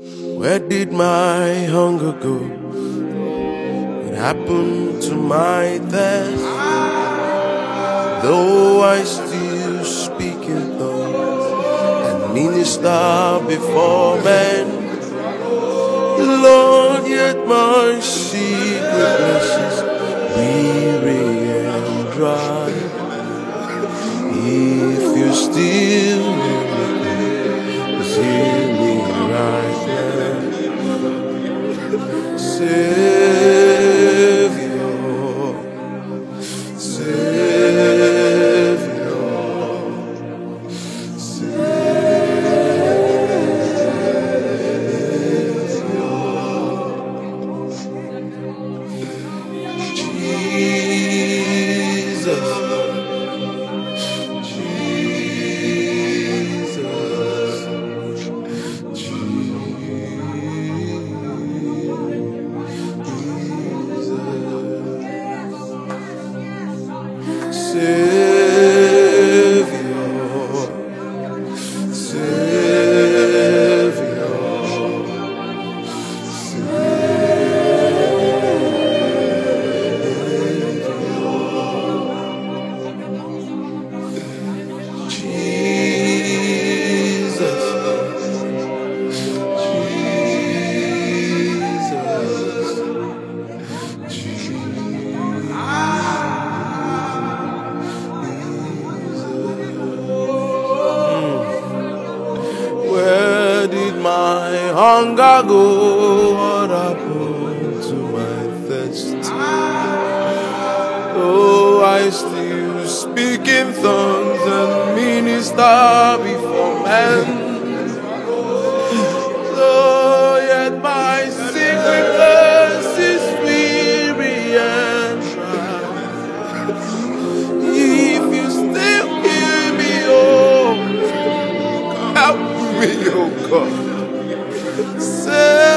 Where did my hunger go? What happened to my thirst? Though I still speak in tongues and minister before men, Lord, yet my secret places weary and dry. If you still hear me right now, Savior, Savior, Jesus, where did my hunger go? What happened to my thirst? Oh, I still speak in tongues and minister before men. Oh, yet my secret thirst is weary and dry. If you still hear me, oh, help me, oh God. Say